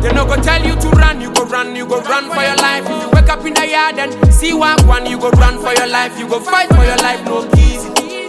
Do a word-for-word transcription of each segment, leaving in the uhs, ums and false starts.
They no go tell you to run, you go run, you go run for your life. If you wake up in the yard and see one, you go run for your life. You go fight for your life, no easy.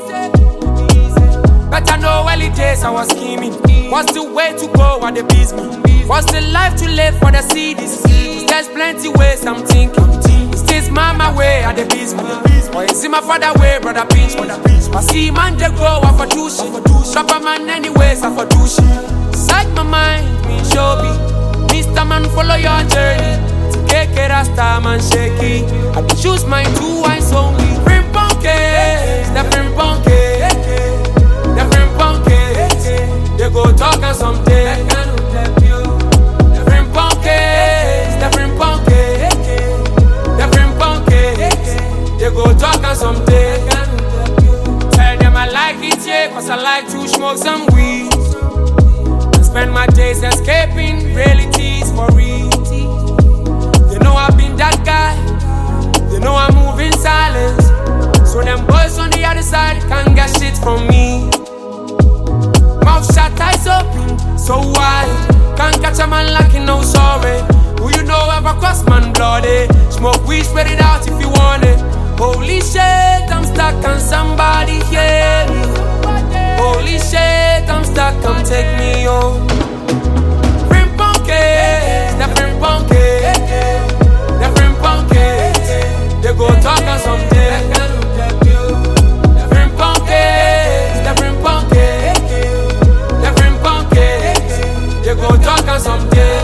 Better know early days I was scheming. What's the way to go at the business? What's the life to live for the cities? There's plenty ways I'm thinking. Is this mama way at the business? Or is it my father way, brother pinch me? I see man they go off for douche. Drop a man anyways I for douche. Side my mind, me show me. Mister Man follow your journey. Take it rasta man shaky. I can choose my two eyes only. Frim punky, the frim punky. The frim punky. They go talk and someday. The frim punky, the frim punky. The frim punky. They go talk and someday. Tell them I like it, yeah, cause I like to smoke some weed. Spend my days escaping realities for real. They know I've been that guy. They know I move in silence. So them boys on the other side can't get shit from me. Mouth shut, eyes open, so wide. Can't catch a man like you no sorry. Who you know ever cross man bloody? Smoke weed, spread it out if you want it. Holy shit, I'm stuck, can somebody hear me? Holy shit, I'm stuck, come take me home. Frim punky, the frim punky. The frim punky. They go talk on someday. The frim punky, the frim punky. The frim punky. They go talk on someday.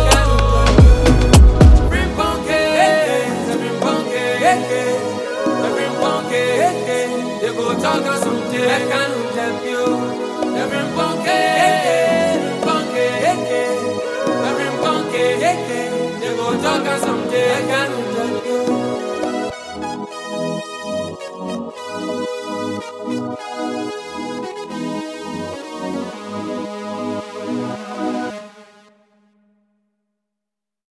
Frim punky, the frim punky. The frim punky. They go talk on someday. I can't help you. The frim punky.